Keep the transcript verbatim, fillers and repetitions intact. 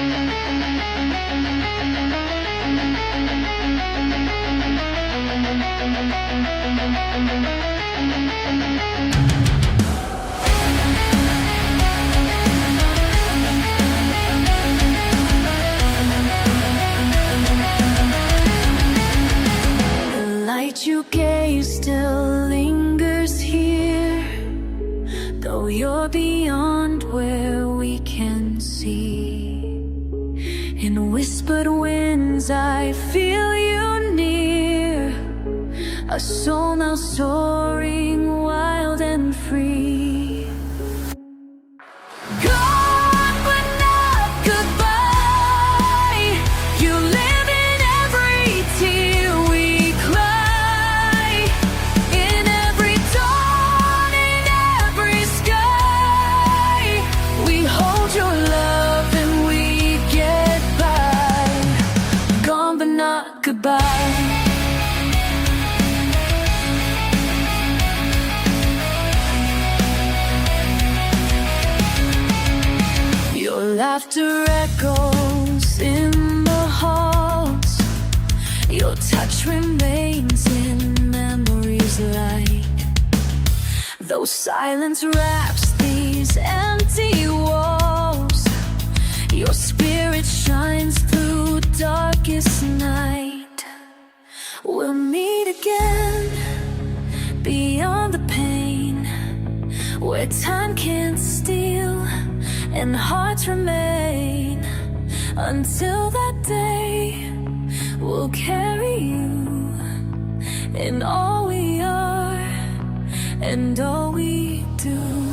You gave still lingers here, though you're beyond where we can see. In whispered winds I feel you near, a soul now soaring wild and free. Gone but not goodbye, you live in every tear we cry, in every dawn, in every sky. We hold your love and we get by. Gone but not goodbye. Your laughter echoes in the halls, your touch remains in memories like though silence wraps these empty walls. Your spirit shines through darkest night. We'll meet again beyond the pain, where time can't steal and hearts remain. Until that day, we'll carry you in all we are and all we do.